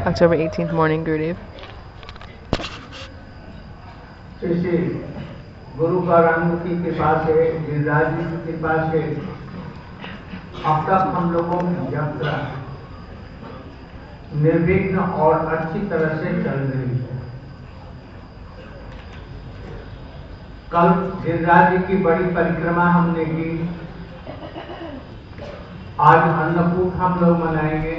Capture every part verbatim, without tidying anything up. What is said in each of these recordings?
October eighteenth morning, Gurudev. Shri गुरु गौरांग की कृपा से, गिरिराज जी की कृपा से अब तक हम लोगों की यात्रा निर्विघ्न और अच्छी तरह से चल रही है। कल गिरिराज जी की बड़ी परिक्रमा हमने की। आज अन्नकूट हम लोग मनाएंगे।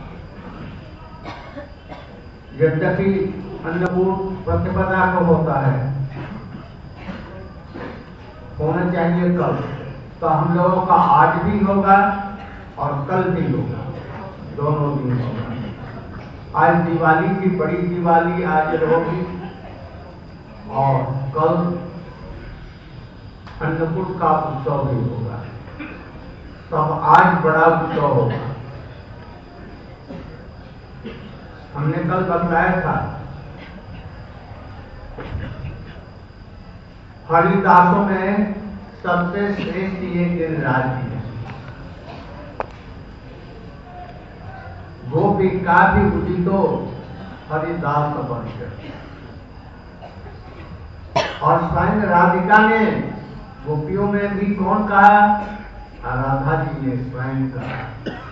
यद्यपि अन्नकूट प्रतिपदा को होता है, होना चाहिए कल, तो हम लोगों का आज भी होगा और कल भी होगा, दोनों दिन होगा। आज दिवाली की बड़ी दिवाली आज होगी और कल अन्नकूट का उत्सव भी होगा। तब आज बड़ा उत्सव होगा। हमने कल बतलाया था हरिदासों में सबसे श्रेष्ठ ये गिरिराज जी है। गोपिका भी उदितो हरिदास वंश, और स्वयं राधिका ने गोपियों में भी कौन कहा? राधा जी ने स्वयं कहा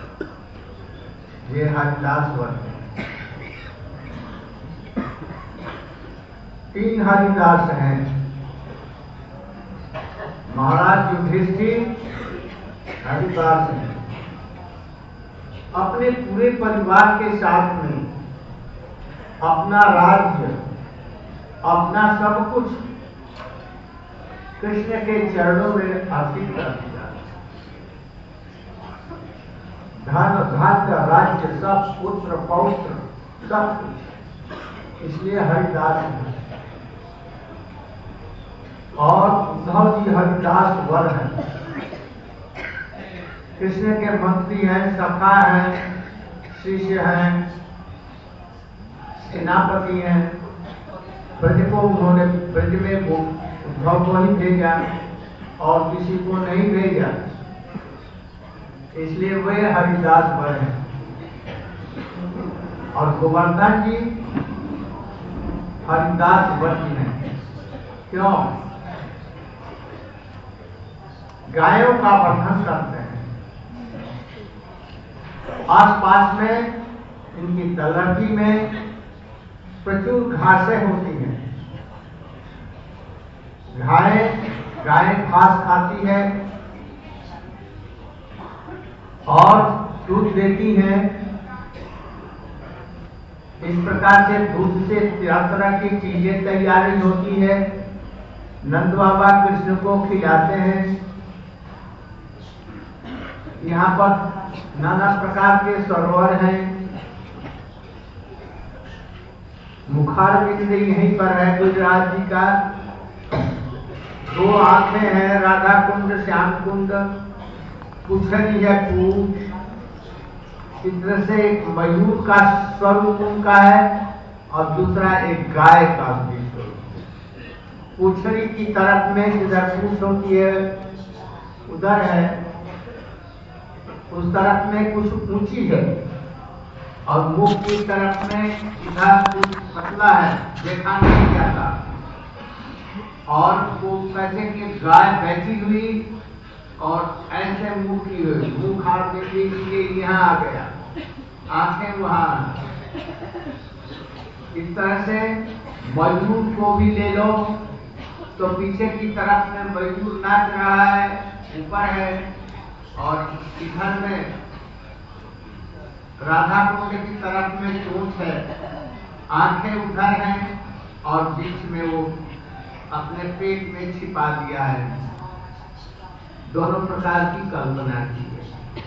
ये हरिदास वंश। तीन हरिदास हैं, महाराज युधिष्ठिर हरिदास हैं। अपने पूरे परिवार के साथ में अपना राज्य, अपना सब कुछ कृष्ण के चरणों में अर्पित कर दिया। धन धान्य राज्य सब, पुत्र पौत्र सब कुछ, इसलिए हरिदास हैं। और उद्धव जी हरिदास वर हैं, कृष्ण के मंत्री हैं, सखा हैं, शिष्य हैं, सेनापति हैं। ब्रज को उन्होंने ब्रज में उद्धव को ही भेजा और किसी को नहीं भेजा, इसलिए वे हरिदास वर हैं। और गोवर्धन जी हरिदास वर जी हैं। क्यों? गायों का वर्धन करते हैं। आसपास में इनकी तलहटी में प्रचुर घासें होती हैं। गाय गाय घास खाती है और दूध देती है। इस प्रकार से दूध से तरह तरह की चीजें तैयारी होती है। नंद बाबा कृष्ण को खिलाते हैं। यहाँ पर नाना प्रकार के सरोवर हैं। मुखार बिंद यहीं पर है गुजरात जी का। दो आंखें हैं, राधा कुंड, श्याम कुंड, पुछरी है पूछ। इस तरह से एक मयूर का स्वरूप उनका है और दूसरा एक गाय का भी स्वरूप। पुछरी की तरफ में जिधर पूछ होती है उधर है, उस तरफ में कुछ ऊंची है, और मुख की तरफ में इधर कुछ पतला है, देखा नहीं जाता। और वो कैसे कि गाय बैठी हुई और ऐसे मुंह की हुई, मुंह खाड़ के लिए यहाँ आ गया, आंखें वहां। इस तरह से मयूर को भी ले लो तो पीछे की तरफ में मयूर नाच रहा है, ऊपर है, और इधर में राधा कुंड की तरफ में चोंच है, आंखें उधर हैं और बीच में वो अपने पेट में छिपा दिया है। दोनों प्रकार की कल्पना की है।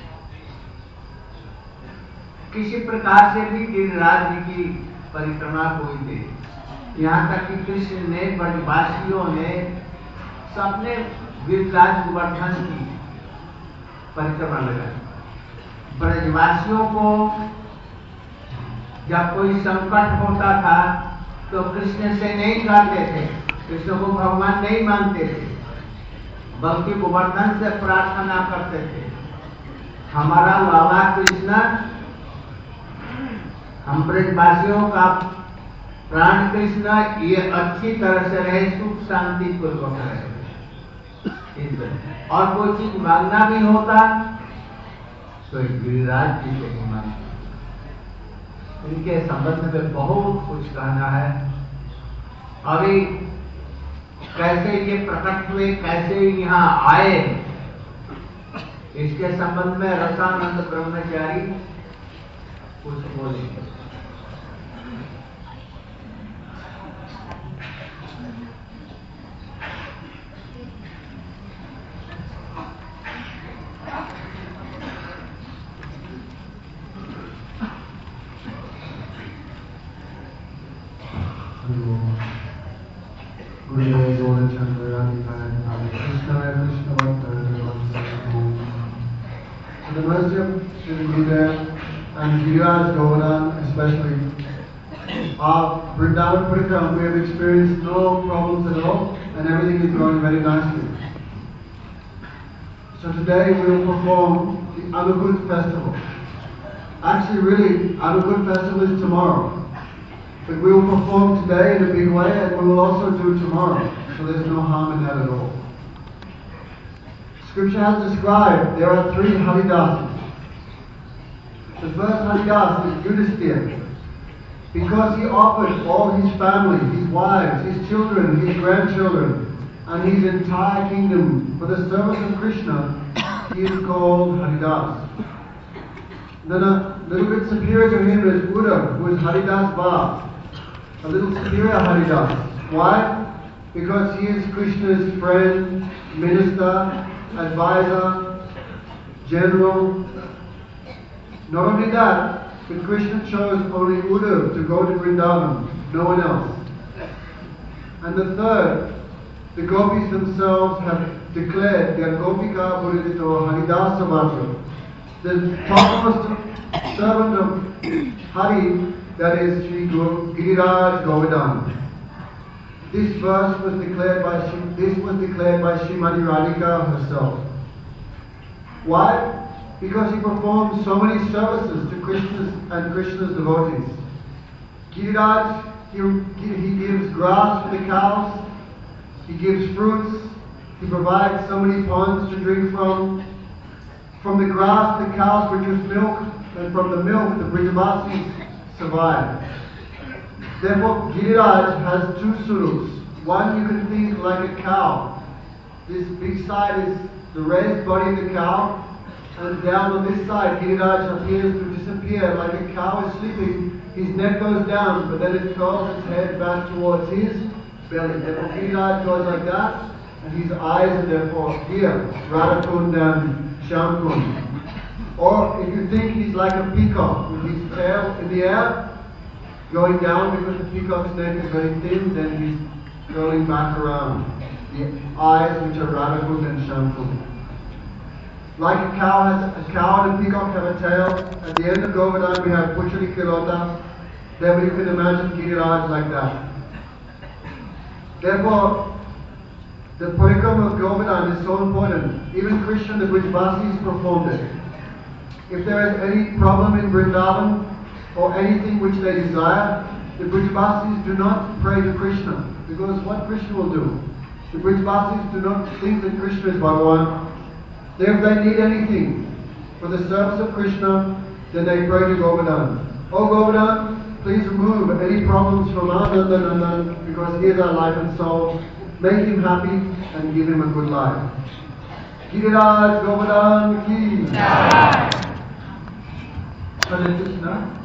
किसी प्रकार से भी गिरिराज जी की परिक्रमा कोई दे, यहाँ तक कि कृष्ण ने, ब्रजवासियों ने, सबने गिरिराज गोवर्धन की परिक्रमा लगाई। ब्रजवासियों को जब कोई संकट होता था तो कृष्ण से नहीं कहते थे, कृष्ण को भगवान नहीं मानते थे, बल्कि गोवर्धन से प्रार्थना करते थे। हमारा लाला कृष्ण हम ब्रजवासियों का प्राण कृष्ण ये अच्छी तरह से रहे, सुख शांति पूर्वक रहे। और कोई चीज मांगना भी होता तो गिरिराज जी से ही मांगता। इनके संबंध में बहुत कुछ कहना है। अभी कैसे ये प्रकट हुए, कैसे यहाँ आए, इसके संबंध में रसानंद ब्रह्मचारी कुछ बोलेंगे। The mercy of Sri Gurudev and Giriraj Govardhan especially, our Vrindavan Parikram, we have experienced no problems at all and everything is going very nicely. So today we will perform the Anukut festival. Actually really, Anukut festival is tomorrow. But we will perform today in a big way and we will also do tomorrow. So there's no harm in that at all. Scripture has described there are three Haridasas. The first Haridas is Yudhisthira, because he offered all his family, his wives, his children, his grandchildren, and his entire kingdom for the service of Krishna. He is called Haridas. Then a little bit superior to him is Uddhav, who is Haridas Bhav, a little superior Haridas. Why? Because he is Krishna's friend, minister, advisor, general. Not only that, but Krishna chose only Uddhav to go to Vrindavan, no one else. And the third, the gopis themselves have declared their Gopika Buddhito Haridasa Vajra. The topmost servant of Hari, that is Sri Giriraj Govardhan. This verse was declared by this was declared by Srimati Radhika herself. Why? Because he performed so many services to Krishna's and Krishna's devotees. Giriraj, he, he gives grass for the cows, he gives fruits, he provides so many ponds to drink from. From the grass the cows produce milk, and from the milk the Brajavasis survive. Therefore, Giriraj has two surups. One you can think like a cow. This big side is the raised body of the cow, and down on this side, Giriraj appears to disappear like a cow is sleeping. His neck goes down, but then it curls its head back towards his belly. Therefore, Giriraj goes like that, and his eyes are therefore here, Radhakund and Shamkund. Or if you think he's like a peacock with his tail in the air, going down because the peacock's neck is very thin, then he's curling back around. The eyes which are Radhakund and Shamkund. Like a cow has a cow and a peacock have a tail. At the end of Govardhan we have Puchari Kirota. Then you can imagine Giriraj like that. Therefore, the Parikram of Govardhan is so important. Even Krishna, the Brajavasis performed it. If there is any problem in Vrindavan or anything which they desire, the Brajavasis do not pray to Krishna, because what Krishna will do? The Brajavasis do not think that Krishna is Bhagavan. If they need anything for the service of Krishna, then they pray to Govardhan. Oh Govardhan, please remove any problems from our Nandanandan, because he is our life and soul. Make him happy and give him a good life. Giriraj Govardhan ki Jai. Hare Krishna.